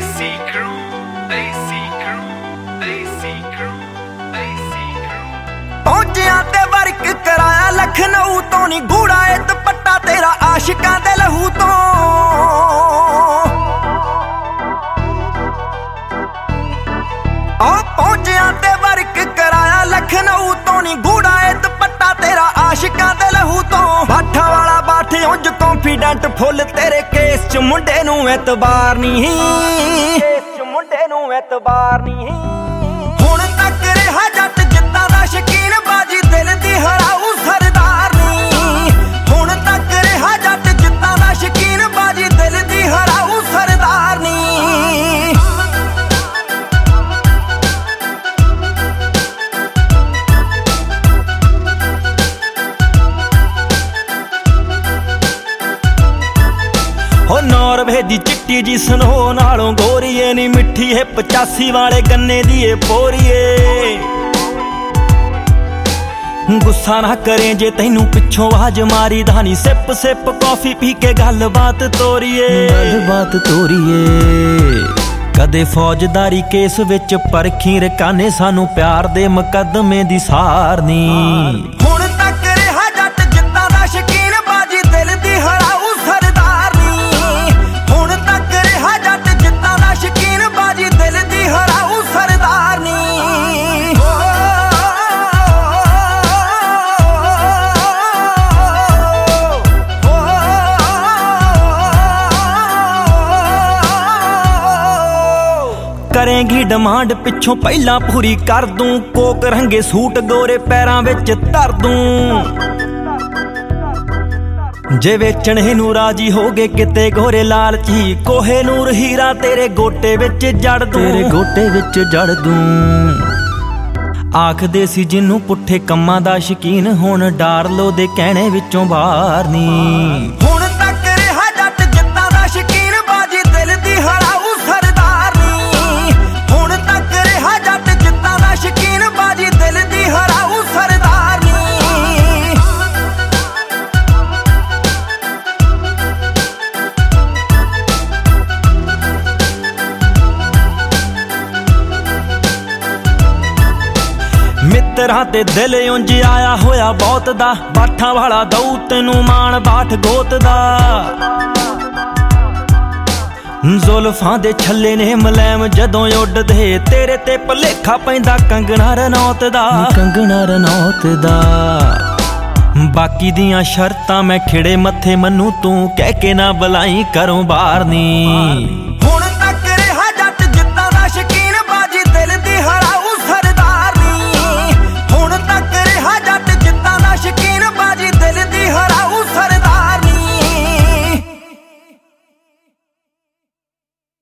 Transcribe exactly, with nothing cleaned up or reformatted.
ਦੇਸੀ ਕਰੂ ਦੇਸੀ ਕਰੂ ਦੇਸੀ ਕਰੂ ਦੇਸੀ ਕਰੂ ਪਹੁੰਚਿਆ ਤੇ ਵਰਕ ਕਰਾਇਆ ਲਖਨਊ ਤੋਂ ਨੀ ਗੂੜਾ ਏ ਦੁਪੱਟਾ ਤੇਰਾ ਆਸ਼ਿਕਾਂ ਦੇ ਲਹੂ ਤੋਂ ਆ ਪਹੁੰਚਿਆ ਤੇ ਵਰਕ ਕਰਾਇਆ ਲਖਨਊ ਤੋਂ ਨੀ ਗੂੜਾ ਏ ਦੁਪੱਟਾ ਤੇਰਾ ਆਸ਼ਿਕਾਂ ਦੇ ਲਹੂ ਤੋਂ ਬਾਠਾ ਵਾਲਾ ਬਾਠ ਉਂਝ ਕੌਨਫੀਡੈਂਟ ਫੁੱਲ ਤੇਰੇ ਕੇਸ ਚ ਮੁੰਡੇ ਨੂੰ ਐਤਬਾਰ ਨਹੀਂ ਕੇਸ ਚ ਮੁੰਡੇ ਨੂੰ ਐਤਬਾਰ ਨਹੀਂ ਹੁਣ ਤੱਕ ਰਿਹਾ ਜੱਟ ਜਿੱਤਾਂ ਦਾ ਸ਼ਕੀਨ ਬਾਜੀ ਦਿਲ ਦੀ ਹਰਾਊ ਸਰਦਾਰ ਨਹੀਂ ਹੁਣ ਤੱਕ ਰਿਹਾ ਜੱਟ ਜਿੱਤਾਂ ਦਾ ਸ਼ਕੀਨ ਬਾਜੀ ਦਿਲ ਦੀ ਹਰਾਊ ਸਰਦਾਰ ਨਹੀਂ ਹੋ ਨੌਰਵੇ ਦੀ ਚਿੱਟੀ ਜੀ ਸਨੋ ਨਾਲੋਂ ਗੋਰੀਏ ਨੀ ਮਿੱਠੀ ਹੈ ਪਚਾਸੀ ਵਾਲੇ ਗੰਨੇ ਦੀ ਏ ਪੋਰੀਏ ਗੁੱਸਾ ਨਾ ਕਰੇ ਜੇ ਤੈਨੂੰ ਪਿੱਛੋਂ ਆਵਾਜ਼ ਮਾਰੀ ਦਾ ਨੀ ਸਿਪ ਸਿਪ ਕਾਫੀ ਪੀ ਕੇ ਗੱਲਬਾਤ ਤੋਰੀਏ ਗੱਲਬਾਤ ਤੋਰੀਏ ਕਦੇ ਫੌਜਦਾਰੀ ਕੇਸ ਵਿੱਚ ਪਰਖੀ ਰਕਾਨੇ ਸਾਨੂੰ ਪਿਆਰ ਦੇ ਮੁਕੱਦਮੇ ਦੀ ਸਾਰ ਨੀ ਹੁਣ ਤੱਕ ਰਿਹਾ ਜੱਟ ਜਿੱਤਾਂ ਦਾ ਸ਼ਕੀਨ ਬਾਜੀ ਦਿਲ ਦੀ ਹਰਾਊ ਸਰਦਾਰ ਨੀ ਹੁਣ ਤੱਕ ਰਿਹਾ ਜੱਟ ਜਿੱਤਾਂ ਦਾ ਸ਼ਕੀਨ ਬਾਜੀ ਦਿਲ ਦੀ ਹਰਾਊ ਸਰਦਾਰ ਨੀ ਕਰੇਂਗੀ ਡਿਮਾਂਡ ਪਿੱਛੋਂ ਪਹਿਲਾਂ ਪੂਰੀ ਕਰ ਦੂੰ ਕੋਕ ਰੰਗੇ ਸੂਟ ਗੋਰੇ ਪੈਰਾਂ ਵਿੱਚ ਧਰ ਦੂੰ ਜੇ ਵੇਚਣੇ ਨੂੰ ਰਾਜੀ ਹੋਗੇ ਕਿਤੇ ਗੋਰੇ ਲਾਲਚੀ ਕੋਹੇ ਨੂਰ ਹੀਰਾ ਤੇਰੇ ਗੋਟੇ ਵਿੱਚ ਜੜ ਦੂੰ ਤੇਰੇ ਗੋਟੇ ਵਿੱਚ ਜੜ ਦੂੰ ਆਖਦੇ ਸੀ ਜਿੰਨੂੰ ਪੁੱਠੇ ਕੰਮਾਂ ਦਾ ਸ਼ਕੀਨ ਹੁਣ ਡਾਰ ਲੋ ਦੇ ਕਹਿਣੇ ਵਿੱਚੋਂ ਬਾਹਰ ਨੀ ਹੁਣ ਤੱਕ ਰਿਹਾ ਜੱਟ ਜਿੱਤਾਂ ਦਾ ਸ਼ਕੀਨ ਬਾਜੀ ਦਿਲ ਦੀ ਹਰਾਊ ਸਰਦਾਰ ਨੀ ਹੁਣ ਤੱਕ ਰਿਹਾ ਜੱਟ ਜਿੱਤਾਂ ਦਾ ਸ਼ਕੀਨ ਬਾਜੀ ਦਿਲ ਦੀ ਹਰਾਊ ਸਰਦਾਰ ਨੀ ਮਿੱਤਰਾਂ ਤੇ ਦਿਲ ਉਂਝ ਆਇਆ ਹੋਇਆ ਬਹੁਤ ਦਾ ਬਾਠਾਂ ਵਾਲਾ ਦਊ ਤੈਨੂੰ ਮਾਣ ਬਾਠ ਗੋਤ ਦਾ ਜ਼ੁਲਫਾਂ ਦੇ ਛੱਲੇ ਨੇ ਮਲੈਮ ਜਦੋਂ ਉੱਡਦੇ ਤੇਰੇ ਤੇ ਭਲੇਖਾ ਪੈਂਦਾ ਕੰਗਣਾ ਰਣੌਤ ਦਾ ਕੰਗਣਾ ਰਣੌਤ ਦਾ ਬਾਕੀ ਦੀਆਂ ਸ਼ਰਤਾਂ ਮੈਂ ਖਿੜੇ ਮੱਥੇ ਮੰਨੂ ਤੂੰ ਕਹਿ ਕੇ ਨਾ ਬੁਲਾਈ ਘਰੋਂ ਬਾਹਰ ਨੀ